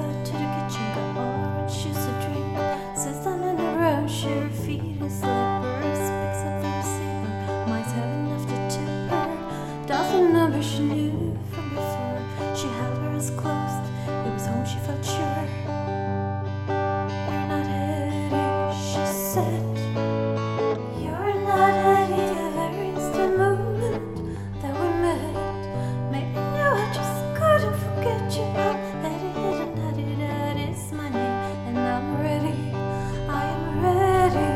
outside to the kitchen, got orange juice to drink. Sits down in a rush, her feet in slippers. Picks up the receiver, might have enough to tip her. Dials the number she knew from before. She held her eyes closed, it was home she felt sure. You're not Eddie, she said. You're not Eddie. The very instant moment that we met made me know I just couldn't forget you. I'm Eddie, and Eddie, that is my name. And I'm ready, I am ready.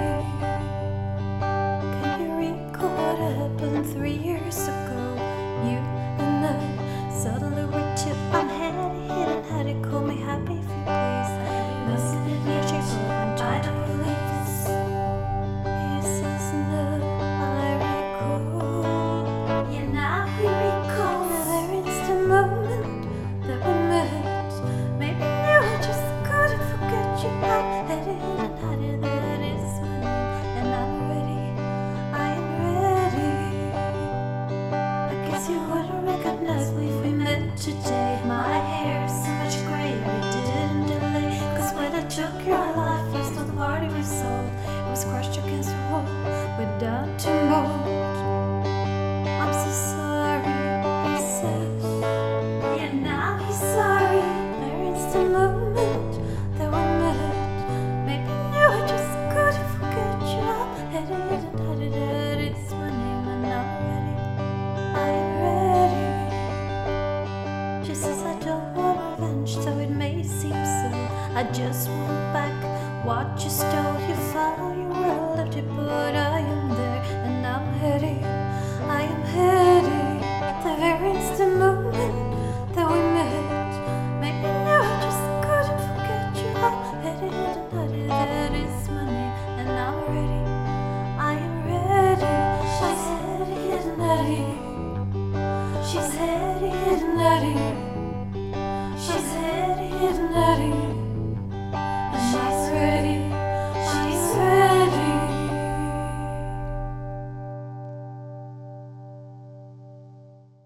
Can you recall what happened 3 years ago? You and I suddenly were two. I'm Eddie, and Eddie, call me happy if you please. Listen in your shape, I'm trying to release. He says no, I recall. Yeah, now we recall the very instant moment that we met. Maybe now I just couldn't forget you. I'm Eddie, and Eddie, that is my name. And I'm ready, I am ready. I guess you wouldn't recognize me if we met today. My hair's so much gray, we didn't delay. Cause when I took your life, first on the party we sold, it was crushed against the wall, we're down to mold. I'm so sorry, he says. Yeah, now he's sorry. Very instant moment that we met. Maybe now I just couldn't forget you. I'm Eddie, and Eddie, that is my name. And I'm ready, I am ready. She says I don't want revenge, though it may seem so. I just want back what you stole. You found your world empty, but I am